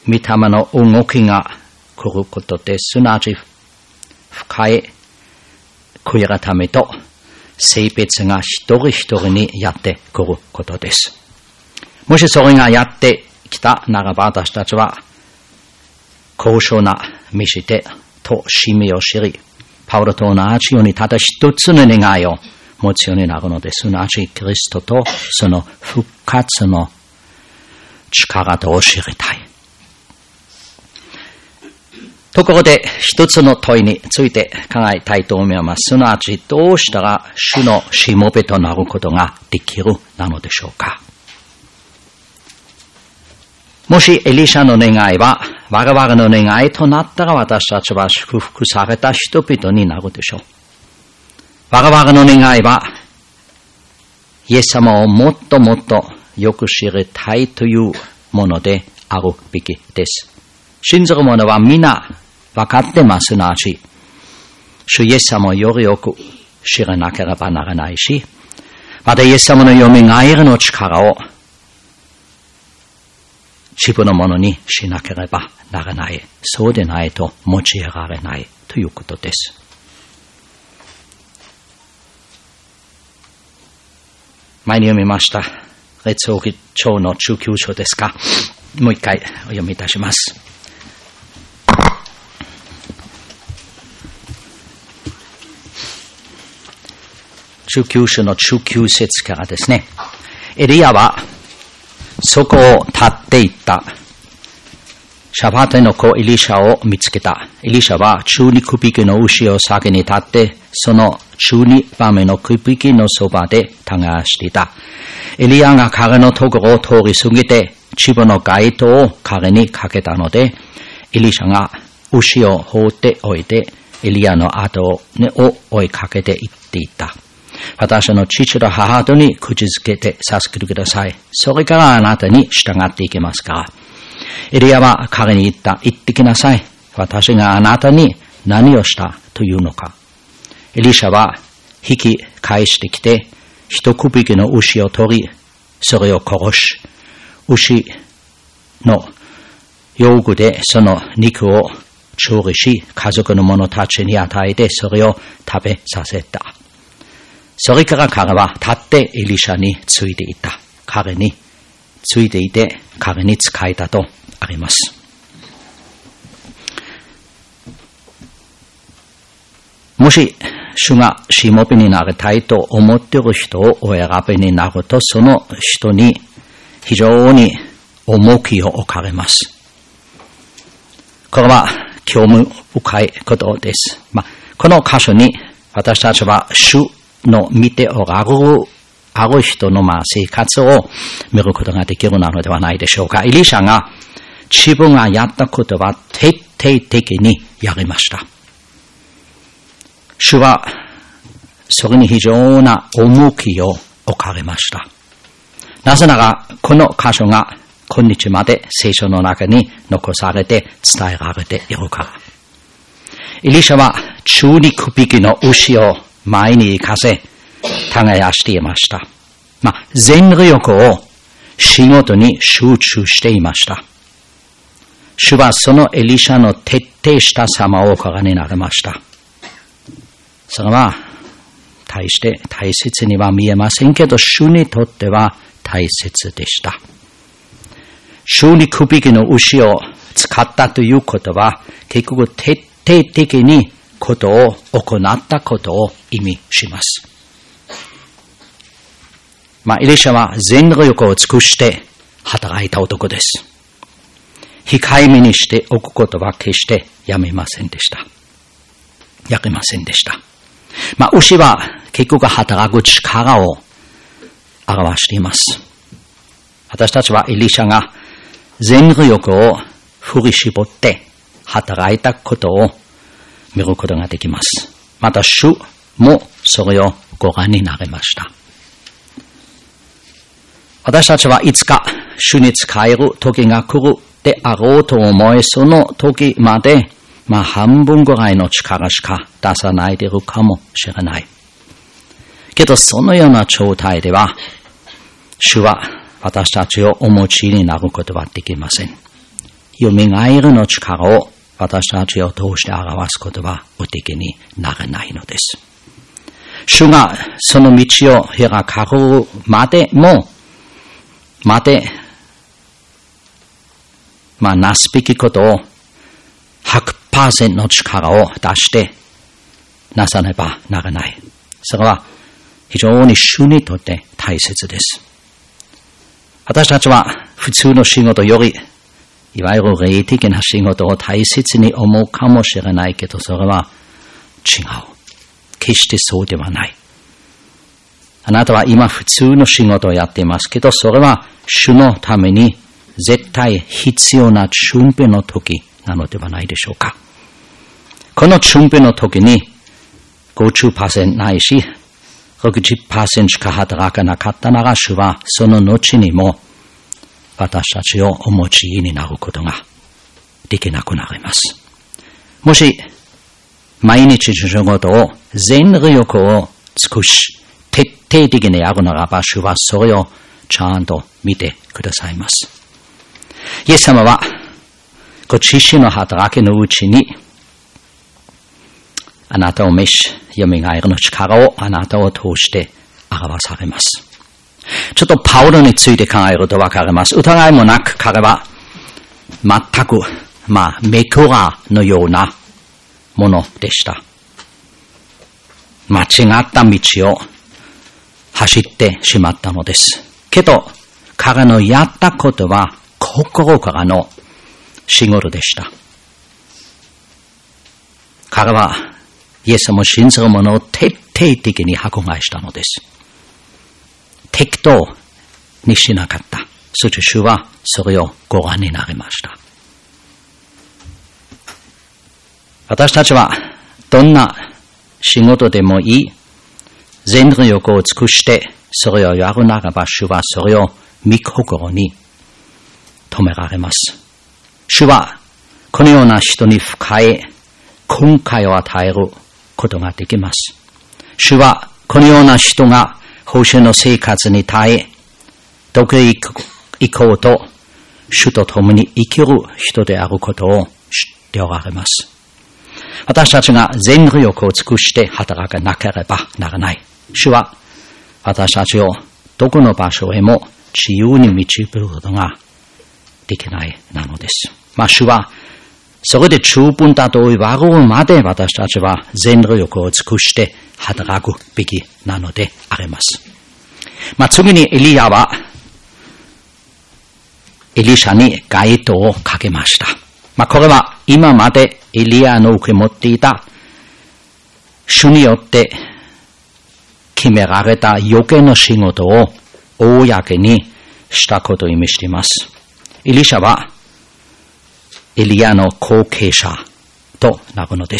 御霊の動きが来ることで、すなわち深い悔い改めと性別が一人一人にやってくることです。もしそれがやってきたならば、私たちは高尚な道でと使命を知り、パウロと同じようにただ一つの願いを持つようになるのです。すなわちキリストとその復活の力とを知りたい。ところで一つの問いについて考えたいと思います。すなわちどうしたら主のしもべとなることができるなのでしょうか。もしエリシャの願いは我々の願いとなったら、私たちは祝福された人々になるでしょう。我々の願いはイエス様をもっともっとよく知りたいというものであるべきです。信ずる者は皆分かってますなし、主イエス様をよりよく知らなければならないし、またイエス様のよみがえりの力を自分のものにしなければならない。そうでないと用いられないということです。前に読みました列王記上の19章ですか。もう一回お読みいたします。19章の19節からですね。エリアはそこを立っていった。シャファテの子エリシャを見つけた。エリシャは12匹の牛を先に立って、その12番目の匹のそばで耕していた。エリアが彼のところを通り過ぎて、自分の街灯を彼にかけたので、エリシャが牛を放っておいて、エリアの後を追いかけて行っていた。私の父と母とに口づけて授けてください。それからあなたに従っていきますから。エリアは彼に言った。言ってきなさい。私があなたに何をしたというのか。エリシャは引き返してきて、一匹の牛を取り、それを殺し、牛の用具でその肉を調理し、家族の者たちに与えてそれを食べさせた。それから彼は立ってエリシャについていった。彼についていて彼に仕えたとあります。もし主がしもべになりたいと思っている人をお選びになると、その人に非常に重きを置かれます。これは興味深いことです。この箇所に私たちは主の見ておられる人の生活を見ることができるのではないでしょうか。エリシャが自分がやったことは徹底的にやりました。主はそれに非常な重きを置かれました。なぜならこの箇所が今日まで聖書の中に残されて伝えられているから。エリシャは12匹の牛を前に行かせ、耕していました。全力を仕事に集中していました。主はそのエリシャの徹底した様をご覧になりました。それは大して大切には見えませんけど、主にとっては大切でした。12匹の牛を使ったということは、結局徹底的にことを行ったことを意味します。エリシャは全力を尽くして働いた男です。控えめにしておくことは決してやめませんでした。やりませんでした。牛は結局働く力を表しています。私たちはエリシャが全力を振り絞って働いたことを見ることができます。また主もそれをご覧になりました。私たちはいつか主に仕える時が来るであろうと思い、その時まで半分ぐらいの力しか出さないでいるかもしれない。けどそのような状態では主は私たちをお持ちになることはできません。 蘇るの力を私たちを通して表すことはおできにならないのです。主がその道を開かるまでなすべきことを 100% の力を出してなさねばならない。それは非常に主にとって大切です。私たちは普通の仕事よりいわゆる霊的な仕事を大切に思うかもしれないけど、それは違う。決してそうではない。あなたは今普通の仕事をやっていますけど、それは主のために絶対必要な準備の時なのではないでしょうか。この準備の時に 50% ないし 60% しか働かなかったなら、主はその後にも私たちをお持ちになることができなくなります。もし毎日の仕事を全力を尽くし徹底的にやるならば、主はそれをちゃんと見てくださいます。イエス様はご自身の働きのうちにあなたを召し、蘇るの力をあなたを通して表されます。ちょっとパウロについて考えるとわかります。疑いもなく彼は全くメクラのようなものでした。間違った道を走ってしまったのです。けど彼のやったことは心からの仕事でした。彼はイエス様を信じる者を徹底的に迫害したのです。適当にしなかった。そして主はそれをご覧になりました。私たちはどんな仕事でもいい、全力を尽くしてそれをやるならば、主はそれを御心に止められます。主はこのような人に深い訓戒を与えることができます。主はこのような人が報酬の生活に耐え、どこへ行こうと主と共に生きる人であることを知っておられます。私たちが全力を尽くして働かなければならない。主は私たちをどこの場所へも自由に導くことができないなのです。主はそれで十分だと言われるまで私たちは全力を尽くして働くべきなのであります。次にエリヤはエリシャに街灯をかけました。これは今までエリヤの受け持っていた主によって決められた余計な仕事を公にしたことを意味しています。エリシャはエリヤの後継者となるのです。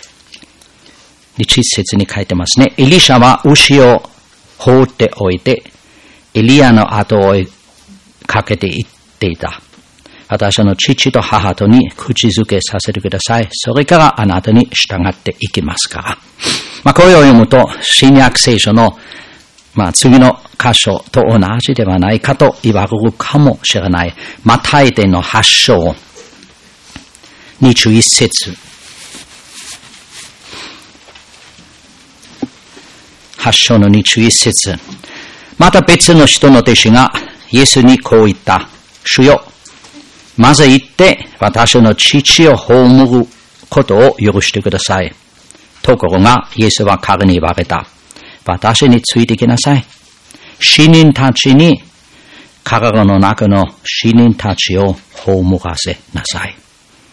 一節に書いてますね。エリシャは牛を放っておいてエリヤの後をかけていっていた。私の父と母とに口づけさせてください。それからあなたに従っていきますから。これを読むと新約聖書の次の箇所と同じではないかと言われるかもしれない。マタイでの8章21節。8章の21節。また別の人の弟子がイエスにこう言った。主よ、まず行って私の父を葬ることを許してください。ところがイエスは彼に言われた。私についてきなさい。死人たちに彼らの中の死人たちを葬らせなさい。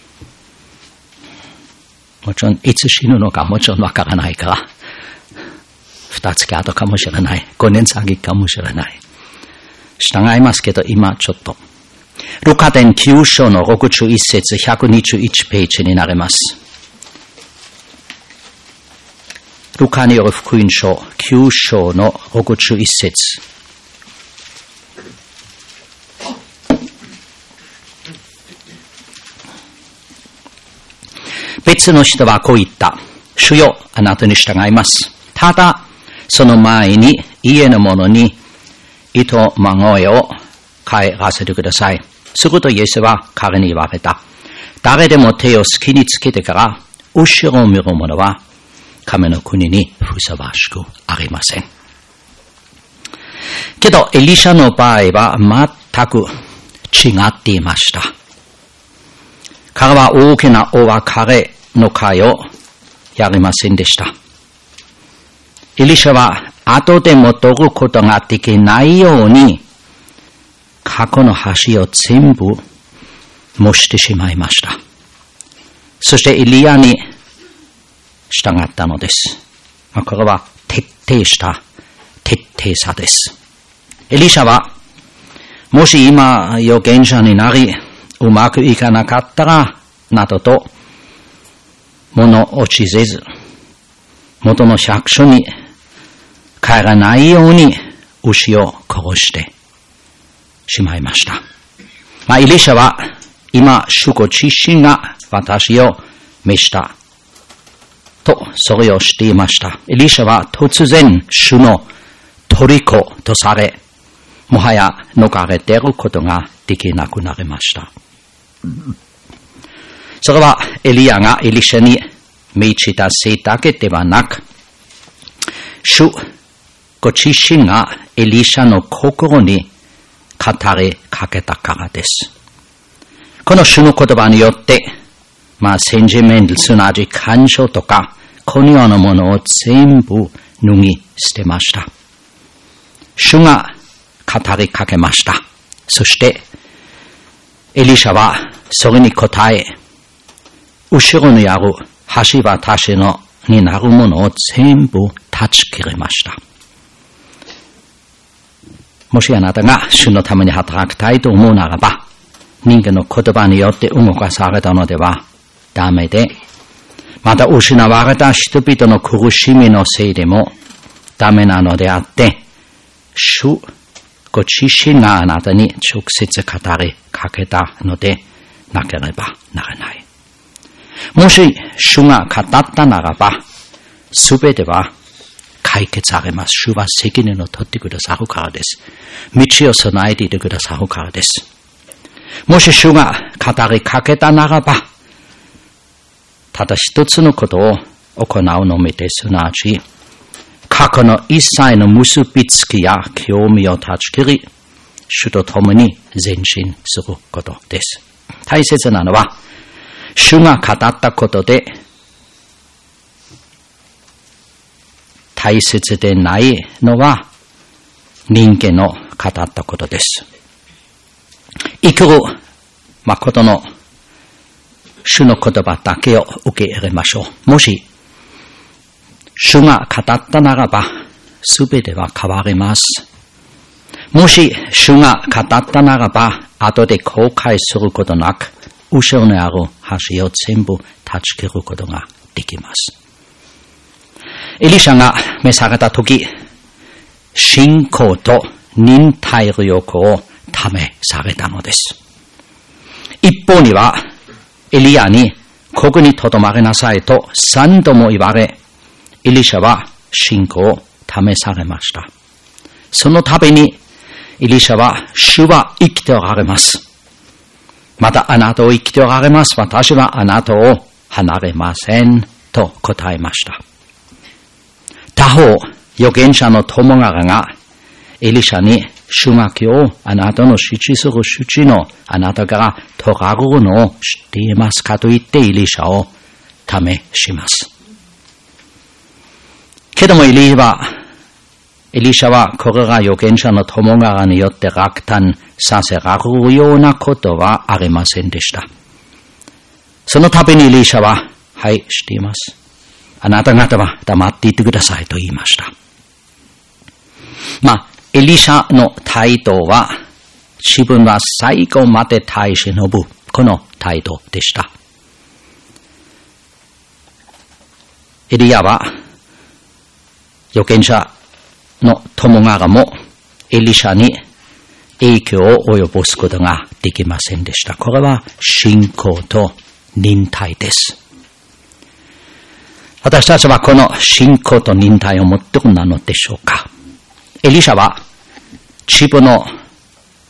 もちろんいつ死ぬのかもちろんわからないから、2月後かもしれない、5年先かもしれない。従いますけど、今ちょっとルカ伝9章の61節121ページになります。ルカによる福音書9章の61節。別の人はこう言った。主よ、あなたに従います。ただ、その前に家の者に糸まごいを帰らせてください。 するとイエスは彼に言われた。誰でも手を好きにつけてから後ろを見る者は神の国にふさわしくありません。けどエリシャの場合は全く違っていました。彼は大きなお別れの会をやりませんでした。エリシャは後で戻ることができないように過去の橋を全部模してしまいました。そしてエリアに従ったのです。これは徹底した徹底さです。エリシャはもし今預言者になりうまくいかなかったらなどと物落ちせず元の百姓に帰らないように牛を殺してしまいました。エリシャは今主ご自身が私を召したとそれをしていました。エリシャは突然主の虜とされもはや逃れ出ることができなくなりました。それはエリアがエリシャに命じたせいだけではなく、主ご自身がエリシャの心に語りかけたからです。この主の言葉によって、センチメント、すなわち感情とか、このようなものを全部脱ぎ捨てました。主が語りかけました。そして、エリシャはそれに答え、後ろにある橋渡しになるものを全部断ち切りました。もしあなたが主のために働きたいと思うならば、人間の言葉によって動かされたのではダメで、また失われた人々の苦しみのせいでもダメなのであって、主ご自身があなたに直接語りかけたのでなければならない。もし主が語ったならば、すべては解決されます。主は責任を取ってくださるからです。道を備えていてくださるからです。もし主が語りかけたならば、ただ一つのことを行うのみです。すなわち、過去の一切の結びつきや興味を断ち切り、主と共に前進することです。大切なのは、主が語ったことで、大切でないのは人間の語ったことです。生きる誠の主の言葉だけを受け入れましょう。もし主が語ったならば、すべては変わります。もし主が語ったならば、後で後悔することなく、後ろにある橋を全部断ち切ることができます。エリシャが召されたとき、信仰と忍耐力を試されたのです。一方には、エリアにここに留まりなさいと3度も言われ、エリシャは信仰を試されました。その度にエリシャは、主は生きておられます。またあなたを生きておられます。私はあなたを離れません。と答えました。他方、預言者の友柄がエリシャに、主が今日あなたの指示する主治のあなたから取られるのを知っていますかと言ってエリシャを試します。けどもエリシャはこれが預言者の友柄によって落胆させられるようなことはありませんでした。その度にエリシャは、はい、知っています。あなた方は黙っていてくださいと言いました。エリシャの態度は、自分は最後まで耐え忍ぶ、この態度でした。エリアは、預言者の友柄もエリシャに影響を及ぼすことができませんでした。これは信仰と忍耐です。私たちはこの信仰と忍耐を持っているのでしょうか。エリシャは自分の